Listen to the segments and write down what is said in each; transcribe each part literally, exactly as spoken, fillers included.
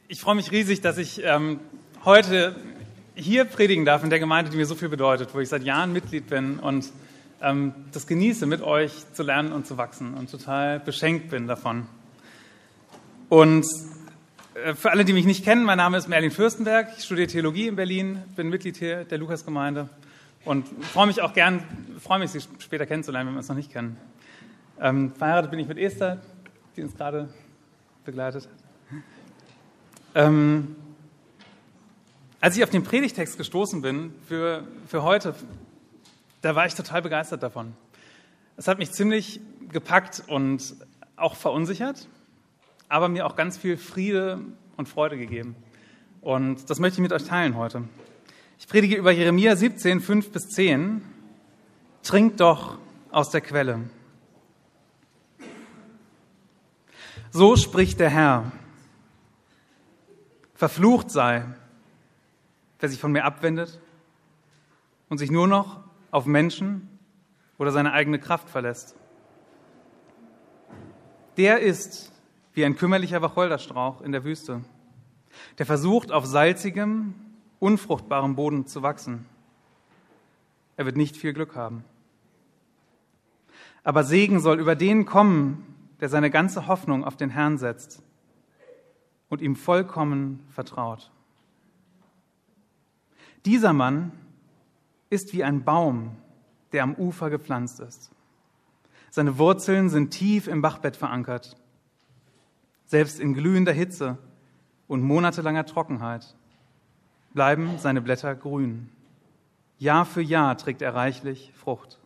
Ich freue mich riesig, dass ich ähm, heute hier predigen darf in der Gemeinde, die mir so viel bedeutet, wo ich seit Jahren Mitglied bin und ähm, das genieße, mit euch zu lernen und zu wachsen und total beschenkt bin davon. Und äh, für alle, die mich nicht kennen, mein Name ist Merlin Fürstenberg, ich studiere Theologie in Berlin, bin Mitglied hier der Lukasgemeinde und freue mich auch gern, freue mich, Sie später kennenzulernen, wenn wir uns noch nicht kennen. Ähm, verheiratet bin ich mit Esther, die uns gerade begleitet hat. Ähm, als ich auf den Predigtext gestoßen bin für, für heute, da war ich total begeistert davon. Es hat mich ziemlich gepackt und auch verunsichert, aber mir auch ganz viel Friede und Freude gegeben. Und das möchte ich mit euch teilen heute. Ich predige über Jeremia siebzehn, fünf bis zehn. Trinkt doch aus der Quelle. So spricht der Herr. Verflucht sei, wer sich von mir abwendet und sich nur noch auf Menschen oder seine eigene Kraft verlässt. Der ist wie ein kümmerlicher Wacholderstrauch in der Wüste, der versucht, auf salzigem, unfruchtbarem Boden zu wachsen. Er wird nicht viel Glück haben. Aber Segen soll über den kommen, der seine ganze Hoffnung auf den Herrn setzt und ihm vollkommen vertraut. Dieser Mann ist wie ein Baum, der am Ufer gepflanzt ist. Seine Wurzeln sind tief im Bachbett verankert. Selbst in glühender Hitze und monatelanger Trockenheit bleiben seine Blätter grün. Jahr für Jahr trägt er reichlich Frucht.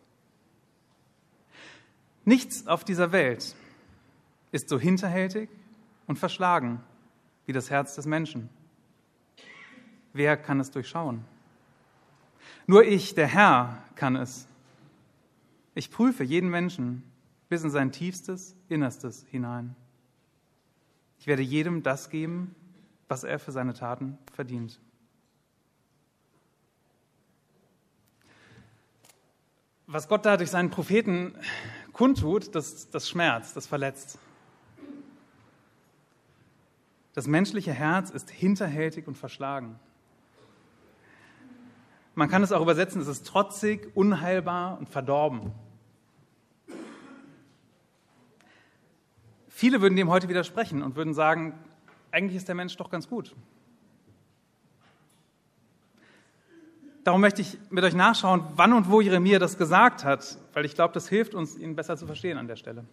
Nichts auf dieser Welt ist so hinterhältig und verschlagen wie das Herz des Menschen. Wer kann es durchschauen? Nur ich, der Herr, kann es. Ich prüfe jeden Menschen bis in sein tiefstes Innerstes hinein. Ich werde jedem das geben, was er für seine Taten verdient. Was Gott da durch seinen Propheten kundtut, das, das schmerzt, das verletzt. Das menschliche Herz ist hinterhältig und verschlagen. Man kann es auch übersetzen, es ist trotzig, unheilbar und verdorben. Viele würden dem heute widersprechen und würden sagen, eigentlich ist der Mensch doch ganz gut. Darum möchte ich mit euch nachschauen, wann und wo Jeremia das gesagt hat, weil ich glaube, das hilft uns, ihn besser zu verstehen an der Stelle.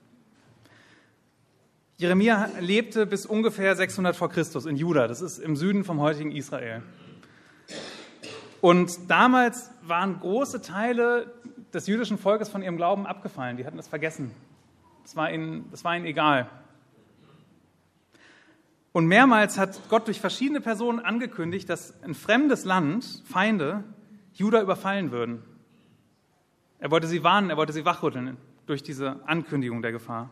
Jeremia lebte bis ungefähr sechshundert vor Christus in Juda, das ist im Süden vom heutigen Israel. Und damals waren große Teile des jüdischen Volkes von ihrem Glauben abgefallen, die hatten das vergessen. Das war ihnen, das war ihnen egal. Und mehrmals hat Gott durch verschiedene Personen angekündigt, dass ein fremdes Land, Feinde, Juda überfallen würden. Er wollte sie warnen, er wollte sie wachrütteln durch diese Ankündigung der Gefahr.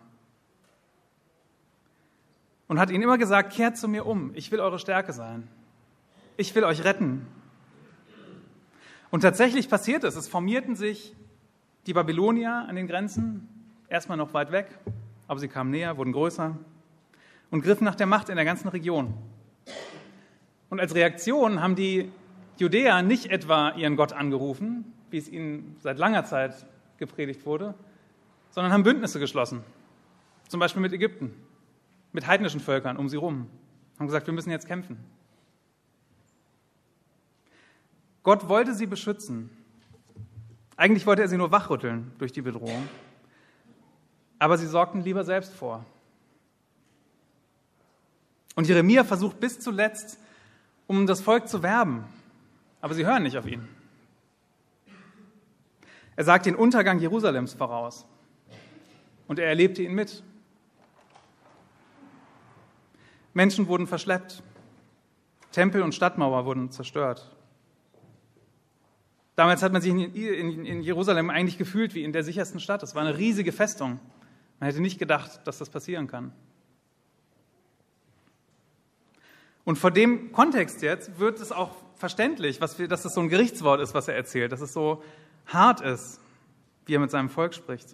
Und hat ihnen immer gesagt, kehrt zu mir um, ich will eure Stärke sein. Ich will euch retten. Und tatsächlich passiert es, es formierten sich die Babylonier an den Grenzen, erstmal noch weit weg, aber sie kamen näher, wurden größer und griffen nach der Macht in der ganzen Region. Und als Reaktion haben die Judäer nicht etwa ihren Gott angerufen, wie es ihnen seit langer Zeit gepredigt wurde, sondern haben Bündnisse geschlossen, zum Beispiel mit Ägypten, mit heidnischen Völkern um sie rum, haben gesagt, wir müssen jetzt kämpfen. Gott wollte sie beschützen. Eigentlich wollte er sie nur wachrütteln durch die Bedrohung. Aber sie sorgten lieber selbst vor. Und Jeremia versucht bis zuletzt, um das Volk zu werben. Aber sie hören nicht auf ihn. Er sagt den Untergang Jerusalems voraus. Und er erlebte ihn mit. Menschen wurden verschleppt. Tempel und Stadtmauer wurden zerstört. Damals hat man sich in, in, in Jerusalem eigentlich gefühlt wie in der sichersten Stadt. Es war eine riesige Festung. Man hätte nicht gedacht, dass das passieren kann. Und vor dem Kontext jetzt wird es auch verständlich, was wir, dass das so ein Gerichtswort ist, was er erzählt, dass es so hart ist, wie er mit seinem Volk spricht.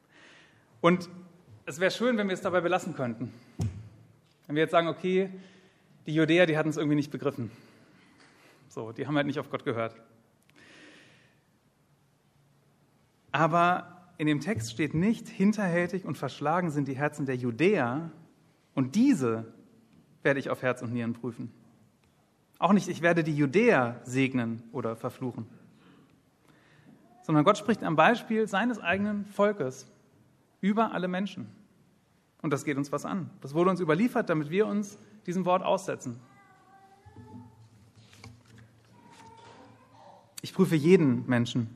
Und es wäre schön, wenn wir es dabei belassen könnten. Wenn wir jetzt sagen, okay, Die Judäer, die hatten es irgendwie nicht begriffen. So, die haben halt nicht auf Gott gehört. Aber in dem Text steht nicht, hinterhältig und verschlagen sind die Herzen der Judäer und diese werde ich auf Herz und Nieren prüfen. Auch nicht, ich werde die Judäer segnen oder verfluchen. Sondern Gott spricht am Beispiel seines eigenen Volkes über alle Menschen. Und das geht uns was an. Das wurde uns überliefert, damit wir uns diesem Wort aussetzen. Ich prüfe jeden Menschen.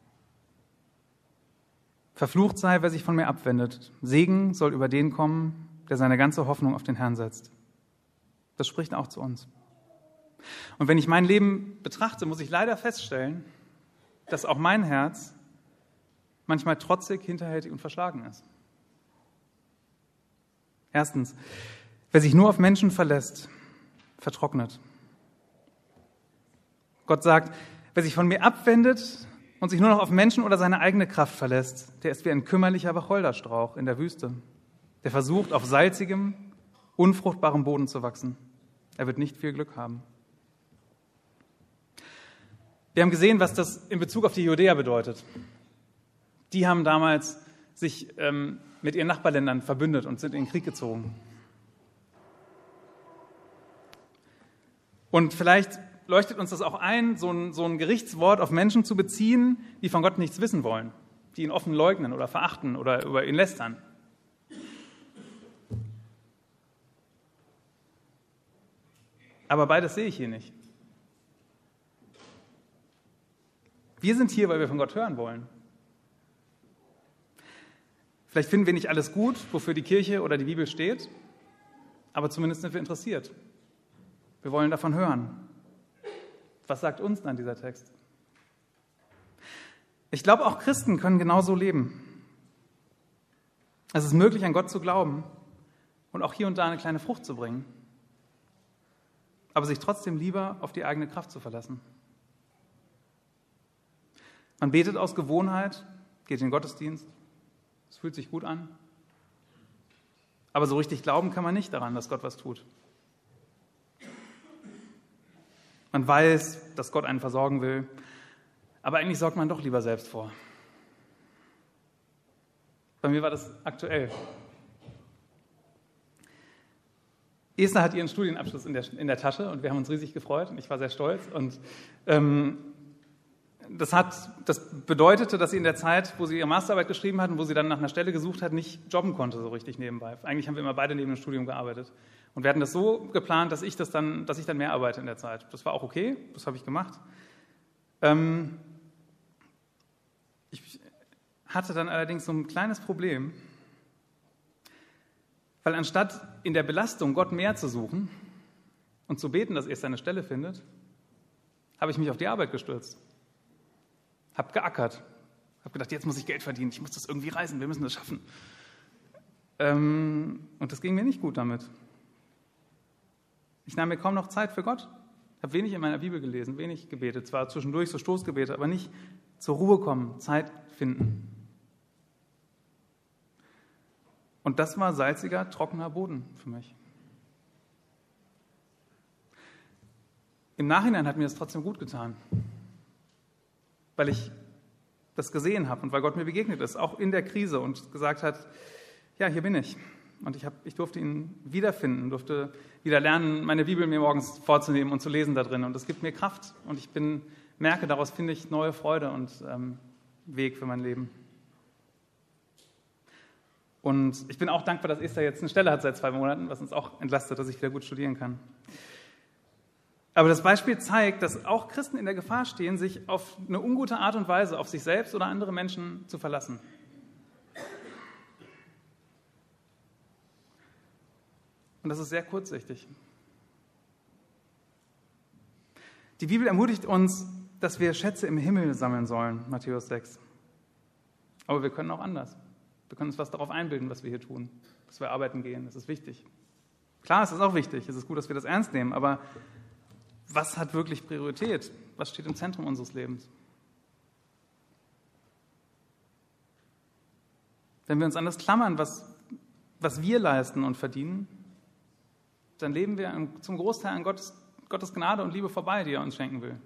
Verflucht sei, wer sich von mir abwendet. Segen soll über den kommen, der seine ganze Hoffnung auf den Herrn setzt. Das spricht auch zu uns. Und wenn ich mein Leben betrachte, muss ich leider feststellen, dass auch mein Herz manchmal trotzig, hinterhältig und verschlagen ist. Erstens, wer sich nur auf Menschen verlässt, vertrocknet. Gott sagt, wer sich von mir abwendet und sich nur noch auf Menschen oder seine eigene Kraft verlässt, der ist wie ein kümmerlicher Wacholderstrauch in der Wüste. Der versucht, auf salzigem, unfruchtbarem Boden zu wachsen. Er wird nicht viel Glück haben. Wir haben gesehen, was das in Bezug auf die Judäer bedeutet. Die haben damals sich ähm, mit ihren Nachbarländern verbündet und sind in den Krieg gezogen. Und vielleicht leuchtet uns das auch ein, so ein, so ein Gerichtswort auf Menschen zu beziehen, die von Gott nichts wissen wollen, die ihn offen leugnen oder verachten oder über ihn lästern. Aber beides sehe ich hier nicht. Wir sind hier, weil wir von Gott hören wollen. Vielleicht finden wir nicht alles gut, wofür die Kirche oder die Bibel steht, aber zumindest sind wir interessiert. Wir wollen davon hören. Was sagt uns dann dieser Text? Ich glaube, auch Christen können genauso leben. Es ist möglich, an Gott zu glauben und auch hier und da eine kleine Frucht zu bringen, aber sich trotzdem lieber auf die eigene Kraft zu verlassen. Man betet aus Gewohnheit, geht in den Gottesdienst, es fühlt sich gut an, aber so richtig glauben kann man nicht daran, dass Gott was tut. Man weiß, dass Gott einen versorgen will, aber eigentlich sorgt man doch lieber selbst vor. Bei mir war das aktuell. Esther hat ihren Studienabschluss in der, in der Tasche und wir haben uns riesig gefreut und ich war sehr stolz. Und ähm, das, hat, das bedeutete, dass sie in der Zeit, wo sie ihre Masterarbeit geschrieben hat und wo sie dann nach einer Stelle gesucht hat, nicht jobben konnte so richtig nebenbei. Eigentlich haben wir immer beide neben dem Studium gearbeitet. Und wir hatten das so geplant, dass ich, das dann, dass ich dann mehr arbeite in der Zeit. Das war auch okay, das habe ich gemacht. Ähm, ich hatte dann allerdings so ein kleines Problem, weil anstatt in der Belastung Gott mehr zu suchen und zu beten, dass er seine Stelle findet, habe ich mich auf die Arbeit gestürzt. Habe geackert. Habe gedacht, jetzt muss ich Geld verdienen, ich muss das irgendwie reißen, wir müssen das schaffen. Ähm, und das ging mir nicht gut damit. Ich nahm mir kaum noch Zeit für Gott. Ich habe wenig in meiner Bibel gelesen, wenig gebetet. Zwar zwischendurch so Stoßgebete, aber nicht zur Ruhe kommen, Zeit finden. Und das war salziger, trockener Boden für mich. Im Nachhinein hat mir das trotzdem gut getan, weil ich das gesehen habe und weil Gott mir begegnet ist, auch in der Krise und gesagt hat, ja, hier bin ich. Und ich, hab, ich durfte ihn wiederfinden, durfte wieder lernen, meine Bibel mir morgens vorzunehmen und zu lesen da drin. Und das gibt mir Kraft und ich bin, merke, daraus finde ich neue Freude und ähm, Weg für mein Leben. Und ich bin auch dankbar, dass Esther jetzt eine Stelle hat seit zwei Monaten, was uns auch entlastet, dass ich wieder gut studieren kann. Aber das Beispiel zeigt, dass auch Christen in der Gefahr stehen, sich auf eine ungute Art und Weise auf sich selbst oder andere Menschen zu verlassen. Und das ist sehr kurzsichtig. Die Bibel ermutigt uns, dass wir Schätze im Himmel sammeln sollen, Matthäus sechs. Aber wir können auch anders. Wir können uns was darauf einbilden, was wir hier tun, dass wir arbeiten gehen. Das ist wichtig. Klar, es ist auch wichtig. Es ist gut, dass wir das ernst nehmen. Aber was hat wirklich Priorität? Was steht im Zentrum unseres Lebens? Wenn wir uns an das klammern, was, was wir leisten und verdienen, dann leben wir zum Großteil an Gottes, Gottes Gnade und Liebe vorbei, die er uns schenken will.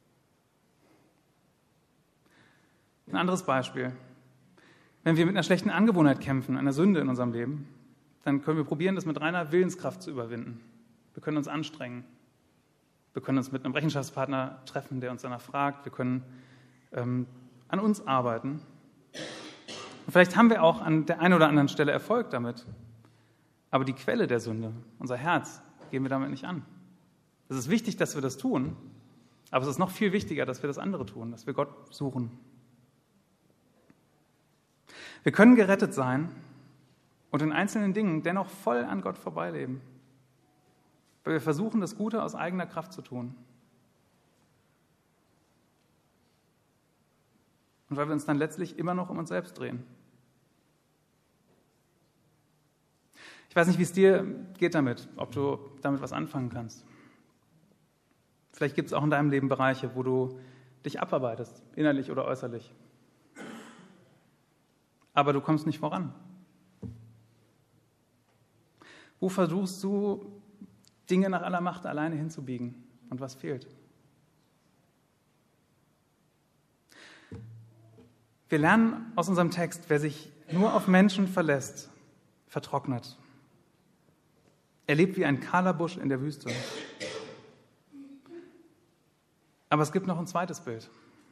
Ein anderes Beispiel. Wenn wir mit einer schlechten Angewohnheit kämpfen, einer Sünde in unserem Leben, dann können wir probieren, das mit reiner Willenskraft zu überwinden. Wir können uns anstrengen. Wir können uns mit einem Rechenschaftspartner treffen, der uns danach fragt. Wir können ähm, an uns arbeiten. Und vielleicht haben wir auch an der einen oder anderen Stelle Erfolg damit. Aber die Quelle der Sünde, unser Herz, gehen wir damit nicht an. Es ist wichtig, dass wir das tun, aber es ist noch viel wichtiger, dass wir das andere tun, dass wir Gott suchen. Wir können gerettet sein und in einzelnen Dingen dennoch voll an Gott vorbeileben, weil wir versuchen, das Gute aus eigener Kraft zu tun. Und weil wir uns dann letztlich immer noch um uns selbst drehen. Ich weiß nicht, wie es dir geht damit, ob du damit was anfangen kannst. Vielleicht gibt es auch in deinem Leben Bereiche, wo du dich abarbeitest, innerlich oder äußerlich. Aber du kommst nicht voran. Wo versuchst du, Dinge nach aller Macht alleine hinzubiegen? Und was fehlt? Wir lernen aus unserem Text, wer sich nur auf Menschen verlässt, vertrocknet. Er lebt wie ein kahler Busch in der Wüste. Aber es gibt noch ein zweites Bild.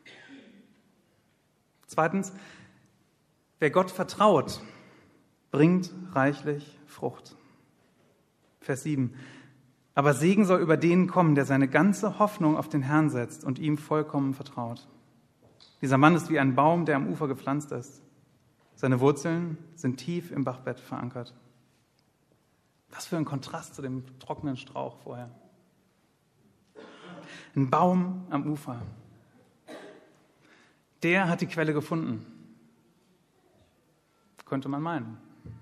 Zweitens, wer Gott vertraut, bringt reichlich Frucht. Vers sieben. Aber Segen soll über den kommen, der seine ganze Hoffnung auf den Herrn setzt und ihm vollkommen vertraut. Dieser Mann ist wie ein Baum, der am Ufer gepflanzt ist. Seine Wurzeln sind tief im Bachbett verankert. Was für ein Kontrast zu dem trockenen Strauch vorher. Ein Baum am Ufer. Der hat die Quelle gefunden. Könnte man meinen.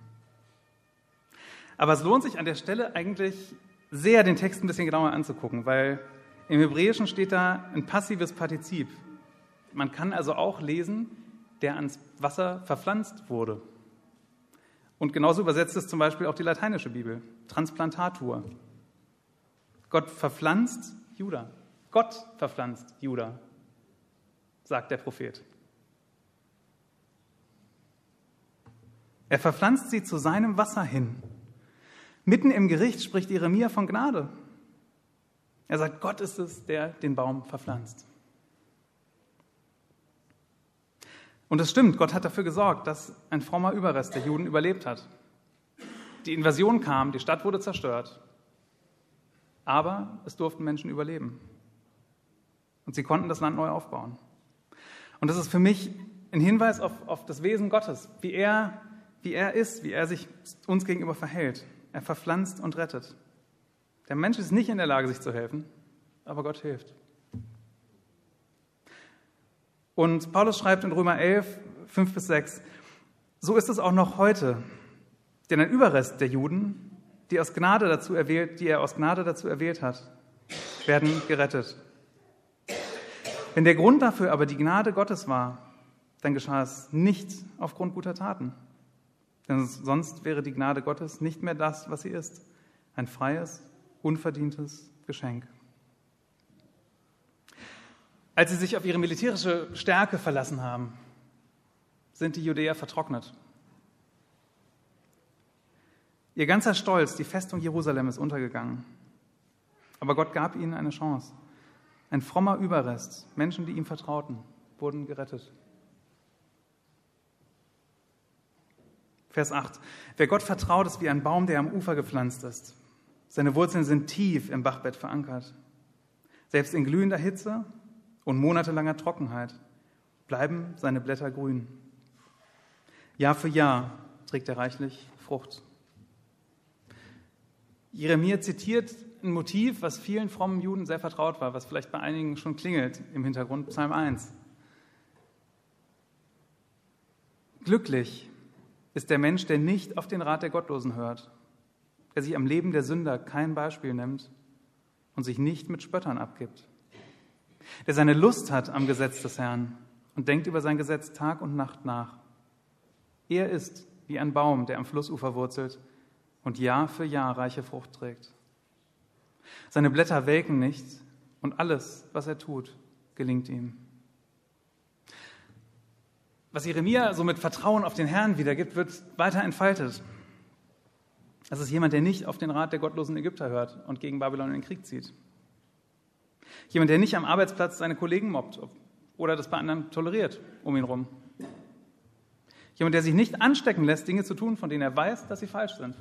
Aber es lohnt sich an der Stelle eigentlich sehr, den Text ein bisschen genauer anzugucken, weil im Hebräischen steht da ein passives Partizip. Man kann also auch lesen, der ans Wasser verpflanzt wurde. Und genauso übersetzt es zum Beispiel auch die lateinische Bibel, Transplantatur. Gott verpflanzt Juda. Gott verpflanzt Juda, sagt der Prophet. Er verpflanzt sie zu seinem Wasser hin. Mitten im Gericht spricht Jeremia von Gnade. Er sagt, Gott ist es, der den Baum verpflanzt. Und es stimmt, Gott hat dafür gesorgt, dass ein frommer Überrest der Juden überlebt hat. Die Invasion kam, die Stadt wurde zerstört, aber es durften Menschen überleben. Und sie konnten das Land neu aufbauen. Und das ist für mich ein Hinweis auf, auf das Wesen Gottes, wie er, wie er ist, wie er sich uns gegenüber verhält. Er verpflanzt und rettet. Der Mensch ist nicht in der Lage, sich zu helfen, aber Gott hilft. Und Paulus schreibt in Römer elf, fünf bis sechs, so ist es auch noch heute, denn ein Überrest der Juden, die, aus Gnade dazu erwählt, die er aus Gnade dazu erwählt hat, werden gerettet. Wenn der Grund dafür aber die Gnade Gottes war, dann geschah es nicht aufgrund guter Taten. Denn sonst wäre die Gnade Gottes nicht mehr das, was sie ist, ein freies, unverdientes Geschenk. Als sie sich auf ihre militärische Stärke verlassen haben, sind die Judäer vertrocknet. Ihr ganzer Stolz, die Festung Jerusalem, ist untergegangen. Aber Gott gab ihnen eine Chance. Ein frommer Überrest, Menschen, die ihm vertrauten, wurden gerettet. Vers acht. Wer Gott vertraut, ist wie ein Baum, der am Ufer gepflanzt ist. Seine Wurzeln sind tief im Bachbett verankert. Selbst in glühender Hitze und monatelanger Trockenheit bleiben seine Blätter grün. Jahr für Jahr trägt er reichlich Frucht. Jeremia zitiert ein Motiv, was vielen frommen Juden sehr vertraut war, was vielleicht bei einigen schon klingelt im Hintergrund, Psalm eins. Glücklich ist der Mensch, der nicht auf den Rat der Gottlosen hört, der sich am Leben der Sünder kein Beispiel nimmt und sich nicht mit Spöttern abgibt, der seine Lust hat am Gesetz des Herrn und denkt über sein Gesetz Tag und Nacht nach. Er ist wie ein Baum, der am Flussufer wurzelt und Jahr für Jahr reiche Frucht trägt. Seine Blätter welken nicht und alles, was er tut, gelingt ihm. Was Jeremia so mit Vertrauen auf den Herrn wiedergibt, wird weiter entfaltet. Das ist jemand, der nicht auf den Rat der gottlosen Ägypter hört und gegen Babylon in den Krieg zieht. Jemand, der nicht am Arbeitsplatz seine Kollegen mobbt oder das bei anderen toleriert um ihn rum. Jemand, der sich nicht anstecken lässt, Dinge zu tun, von denen er weiß, dass sie falsch sind.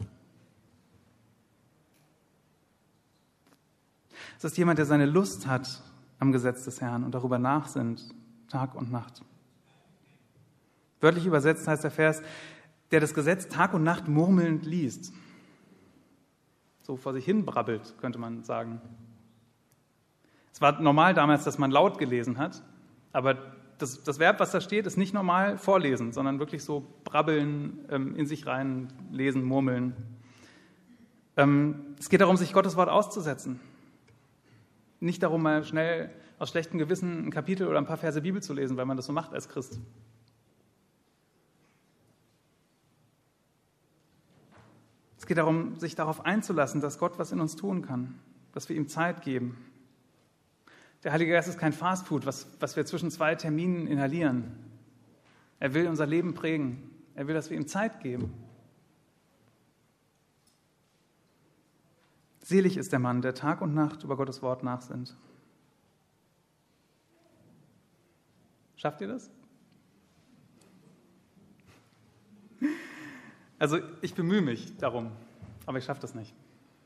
Es ist jemand, der seine Lust hat am Gesetz des Herrn und darüber nachsinnt, Tag und Nacht. Wörtlich übersetzt heißt der Vers, der das Gesetz Tag und Nacht murmelnd liest. So vor sich hin brabbelt, könnte man sagen. Es war normal damals, dass man laut gelesen hat, aber das, das Verb, was da steht, ist nicht normal vorlesen, sondern wirklich so brabbeln, ähm, in sich rein lesen, murmeln. Ähm, es geht darum, sich Gottes Wort auszusetzen. Nicht darum, mal schnell aus schlechtem Gewissen ein Kapitel oder ein paar Verse Bibel zu lesen, weil man das so macht als Christ. Es geht darum, sich darauf einzulassen, dass Gott was in uns tun kann, dass wir ihm Zeit geben. Der Heilige Geist ist kein Fastfood, was, was wir zwischen zwei Terminen inhalieren. Er will unser Leben prägen. Er will, dass wir ihm Zeit geben. Selig ist der Mann, der Tag und Nacht über Gottes Wort nachsinnt. Schafft ihr das? Also ich bemühe mich darum, aber ich schaffe das nicht.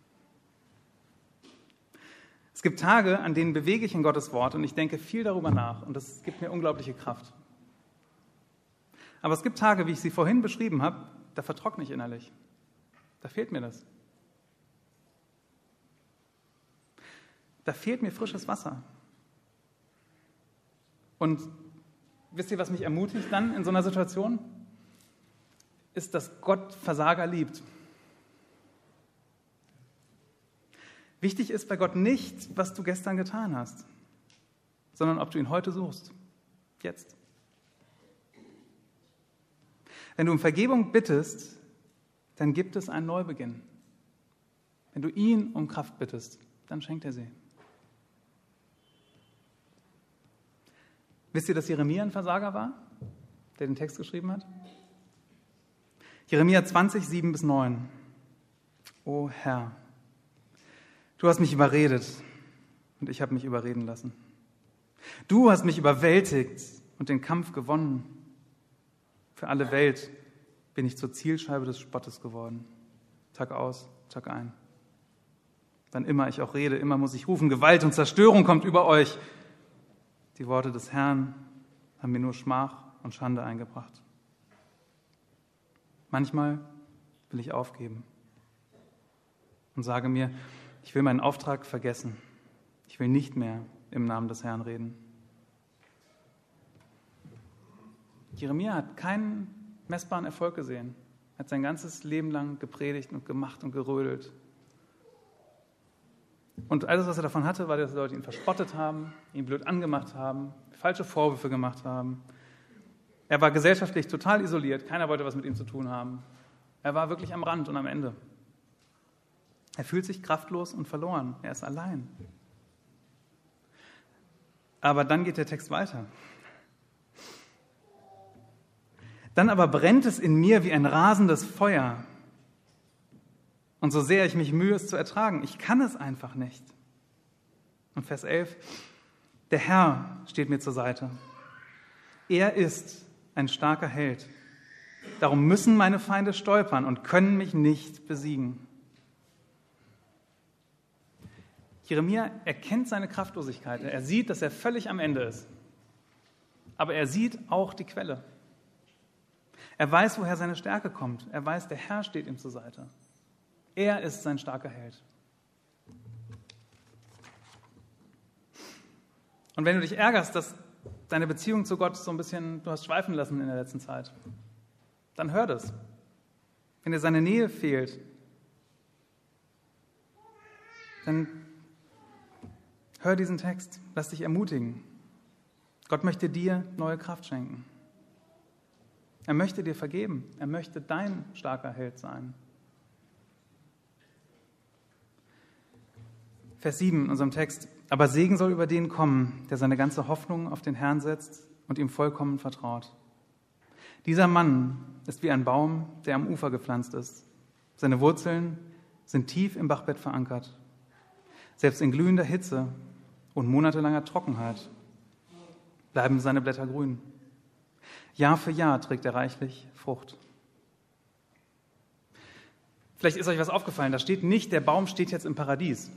Es gibt Tage, an denen bewege ich in Gottes Wort und ich denke viel darüber nach und das gibt mir unglaubliche Kraft. Aber es gibt Tage, wie ich sie vorhin beschrieben habe, da vertrockne ich innerlich. Da fehlt mir das. Da fehlt mir frisches Wasser. Und wisst ihr, was mich ermutigt dann in so einer Situation? Ist, dass Gott Versager liebt. Wichtig ist bei Gott nicht, was du gestern getan hast, sondern ob du ihn heute suchst. Jetzt. Wenn du um Vergebung bittest, dann gibt es einen Neubeginn. Wenn du ihn um Kraft bittest, dann schenkt er sie. Wisst ihr, dass Jeremia ein Versager war, der den Text geschrieben hat? Jeremia zwanzig, sieben bis neun. O Herr, du hast mich überredet und ich habe mich überreden lassen. Du hast mich überwältigt und den Kampf gewonnen. Für alle Welt bin ich zur Zielscheibe des Spottes geworden. Tag aus, Tag ein. Wann immer ich auch rede, immer muss ich rufen, Gewalt und Zerstörung kommt über euch. Die Worte des Herrn haben mir nur Schmach und Schande eingebracht. Manchmal will ich aufgeben und sage mir, ich will meinen Auftrag vergessen. Ich will nicht mehr im Namen des Herrn reden. Jeremia hat keinen messbaren Erfolg gesehen. Er hat sein ganzes Leben lang gepredigt und gemacht und gerödelt. Und alles, was er davon hatte, war, dass Leute ihn verspottet haben, ihn blöd angemacht haben, falsche Vorwürfe gemacht haben. Er war gesellschaftlich total isoliert, keiner wollte was mit ihm zu tun haben. Er war wirklich am Rand und am Ende. Er fühlt sich kraftlos und verloren, er ist allein. Aber dann geht der Text weiter. Dann aber brennt es in mir wie ein rasendes Feuer. Und so sehr ich mich mühe, es zu ertragen, ich kann es einfach nicht. Und Vers elf, der Herr steht mir zur Seite. Er ist ein starker Held. Darum müssen meine Feinde stolpern und können mich nicht besiegen. Jeremia erkennt seine Kraftlosigkeit. Er sieht, dass er völlig am Ende ist. Aber er sieht auch die Quelle. Er weiß, woher seine Stärke kommt. Er weiß, der Herr steht ihm zur Seite. Er ist sein starker Held. Und wenn du dich ärgerst, dass deine Beziehung zu Gott so ein bisschen, du hast schweifen lassen in der letzten Zeit, dann hör das. Wenn dir seine Nähe fehlt, dann hör diesen Text, lass dich ermutigen. Gott möchte dir neue Kraft schenken. Er möchte dir vergeben. Er möchte dein starker Held sein. Vers sieben in unserem Text. Aber Segen soll über den kommen, der seine ganze Hoffnung auf den Herrn setzt und ihm vollkommen vertraut. Dieser Mann ist wie ein Baum, der am Ufer gepflanzt ist. Seine Wurzeln sind tief im Bachbett verankert. Selbst in glühender Hitze und monatelanger Trockenheit bleiben seine Blätter grün. Jahr für Jahr trägt er reichlich Frucht. Vielleicht ist euch was aufgefallen, da steht nicht, der Baum steht jetzt im Paradies.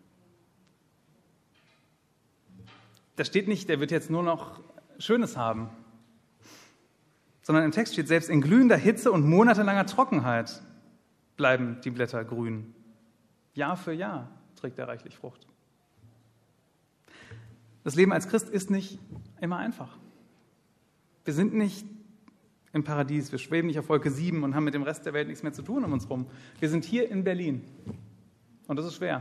Da steht nicht, der wird jetzt nur noch Schönes haben. Sondern im Text steht, selbst in glühender Hitze und monatelanger Trockenheit bleiben die Blätter grün. Jahr für Jahr trägt er reichlich Frucht. Das Leben als Christ ist nicht immer einfach. Wir sind nicht im Paradies, wir schweben nicht auf Wolke sieben und haben mit dem Rest der Welt nichts mehr zu tun um uns herum. Wir sind hier in Berlin und das ist schwer.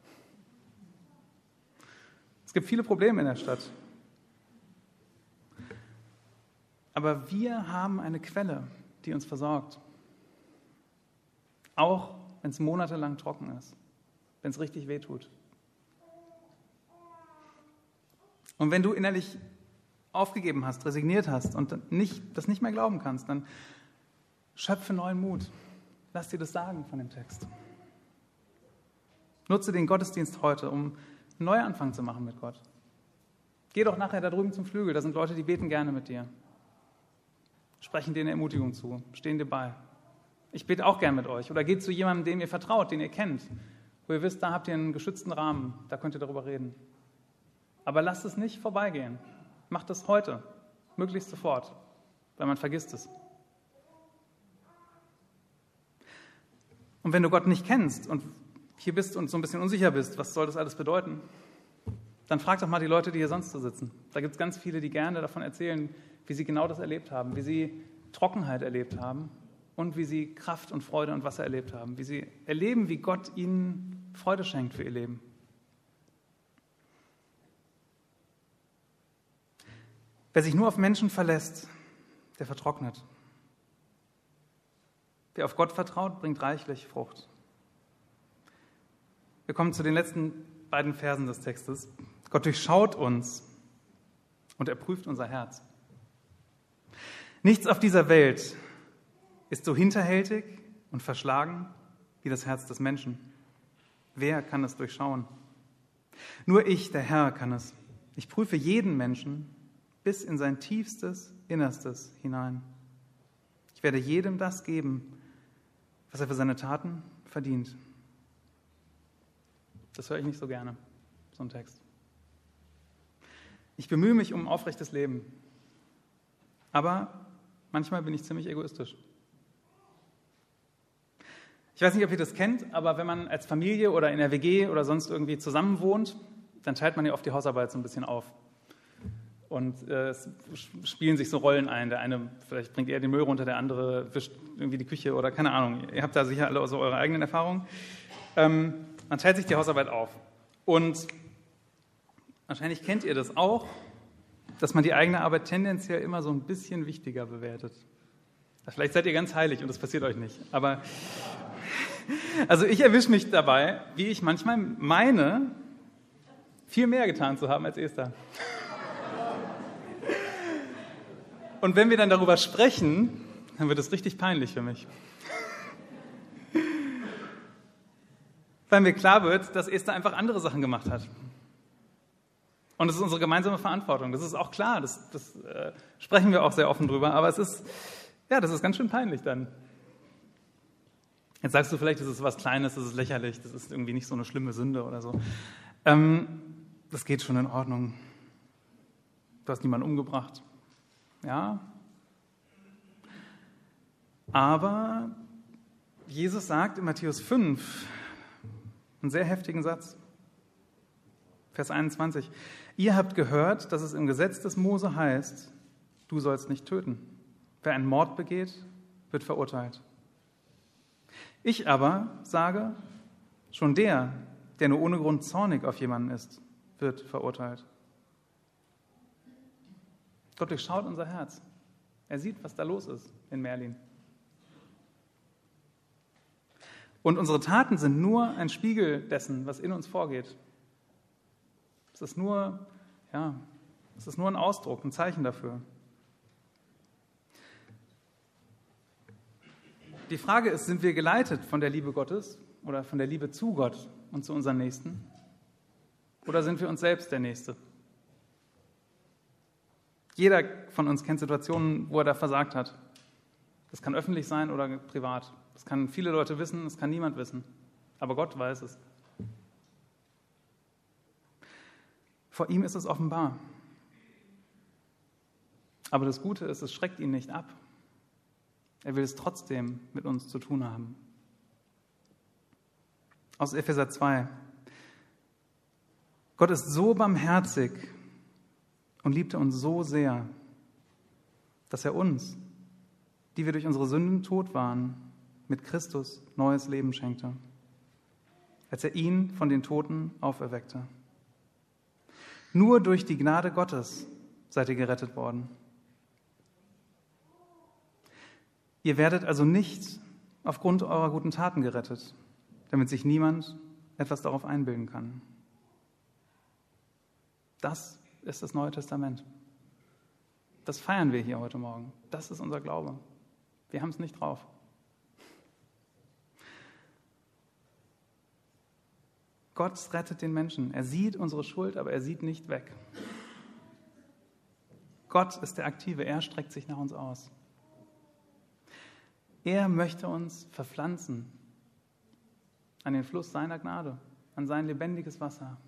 Es gibt viele Probleme in der Stadt. Aber wir haben eine Quelle, die uns versorgt. Auch wenn es monatelang trocken ist, wenn es richtig wehtut. Und wenn du innerlich aufgegeben hast, resigniert hast und nicht, das nicht mehr glauben kannst, dann schöpfe neuen Mut. Lass dir das sagen von dem Text. Nutze den Gottesdienst heute, um einen Neuanfang zu machen mit Gott. Geh doch nachher da drüben zum Flügel, da sind Leute, die beten gerne mit dir. Sprechen dir eine Ermutigung zu, stehen dir bei. Ich bete auch gern mit euch. Oder geht zu jemandem, dem ihr vertraut, den ihr kennt, wo ihr wisst, da habt ihr einen geschützten Rahmen, da könnt ihr darüber reden. Aber lasst es nicht vorbeigehen. Macht es heute, möglichst sofort, weil man vergisst es. Und wenn du Gott nicht kennst und hier bist und so ein bisschen unsicher bist, was soll das alles bedeuten, dann frag doch mal die Leute, die hier sonst so sitzen. Da gibt es ganz viele, die gerne davon erzählen, wie sie genau das erlebt haben, wie sie Trockenheit erlebt haben und wie sie Kraft und Freude und Wasser erlebt haben, wie sie erleben, wie Gott ihnen Freude schenkt für ihr Leben. Wer sich nur auf Menschen verlässt, der vertrocknet. Wer auf Gott vertraut, bringt reichlich Frucht. Wir kommen zu den letzten beiden Versen des Textes. Gott durchschaut uns und er prüft unser Herz. Nichts auf dieser Welt ist so hinterhältig und verschlagen wie das Herz des Menschen. Wer kann es durchschauen? Nur ich, der Herr, kann es. Ich prüfe jeden Menschen bis in sein tiefstes Innerstes hinein. Ich werde jedem das geben, was er für seine Taten verdient. Das höre ich nicht so gerne, so ein Text. Ich bemühe mich um ein aufrechtes Leben, aber manchmal bin ich ziemlich egoistisch. Ich weiß nicht, ob ihr das kennt, aber wenn man als Familie oder in der W G oder sonst irgendwie zusammen wohnt, dann teilt man ja oft die Hausarbeit so ein bisschen auf. Und äh, es spielen sich so Rollen ein. Der eine vielleicht bringt eher den Müll runter, der andere wischt irgendwie die Küche oder keine Ahnung. Ihr habt da sicher alle so eure eigenen Erfahrungen. Ähm, man teilt sich die Hausarbeit auf. Und wahrscheinlich kennt ihr das auch, dass man die eigene Arbeit tendenziell immer so ein bisschen wichtiger bewertet. Vielleicht seid ihr ganz heilig und das passiert euch nicht. Aber also ich erwische mich dabei, wie ich manchmal meine, viel mehr getan zu haben als Esther. Und wenn wir dann darüber sprechen, dann wird es richtig peinlich für mich. Weil mir klar wird, dass Esther einfach andere Sachen gemacht hat. Und das ist unsere gemeinsame Verantwortung. Das ist auch klar, das, das äh, sprechen wir auch sehr offen drüber. Aber es ist, ja, das ist ganz schön peinlich dann. Jetzt sagst du vielleicht, das ist was Kleines, das ist lächerlich, das ist irgendwie nicht so eine schlimme Sünde oder so. Ähm, das geht schon in Ordnung. Du hast niemanden umgebracht. Ja. Aber Jesus sagt in Matthäus fünf einen sehr heftigen Satz. Vers einundzwanzig. Ihr habt gehört, dass es im Gesetz des Mose heißt, du sollst nicht töten. Wer einen Mord begeht, wird verurteilt. Ich aber sage, schon der, der nur ohne Grund zornig auf jemanden ist, wird verurteilt. Gott durchschaut unser Herz. Er sieht, was da los ist in Merlin. Und unsere Taten sind nur ein Spiegel dessen, was in uns vorgeht. Es ist nur, ja, es ist nur ein Ausdruck, ein Zeichen dafür. Die Frage ist, sind wir geleitet von der Liebe Gottes oder von der Liebe zu Gott und zu unseren Nächsten? Oder sind wir uns selbst der Nächste? Jeder von uns kennt Situationen, wo er da versagt hat. Das kann öffentlich sein oder privat. Das kann viele Leute wissen, das kann niemand wissen. Aber Gott weiß es. Vor ihm ist es offenbar. Aber das Gute ist, es schreckt ihn nicht ab. Er will es trotzdem mit uns zu tun haben. Aus Epheser zwei. Gott ist so barmherzig und liebte uns so sehr, dass er uns, die wir durch unsere Sünden tot waren, mit Christus neues Leben schenkte, als er ihn von den Toten auferweckte. Nur durch die Gnade Gottes seid ihr gerettet worden. Ihr werdet also nicht aufgrund eurer guten Taten gerettet, damit sich niemand etwas darauf einbilden kann. Das ist das Neue Testament. Das feiern wir hier heute Morgen. Das ist unser Glaube. Wir haben es nicht drauf. Gott rettet den Menschen. Er sieht unsere Schuld, aber er sieht nicht weg. Gott ist der Aktive. Er streckt sich nach uns aus. Er möchte uns verpflanzen an den Fluss seiner Gnade, an sein lebendiges Wasser.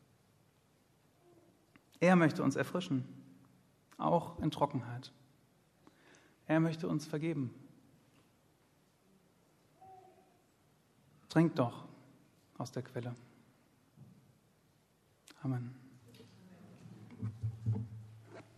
Er möchte uns erfrischen, auch in Trockenheit. Er möchte uns vergeben. Trinkt doch aus der Quelle. Amen.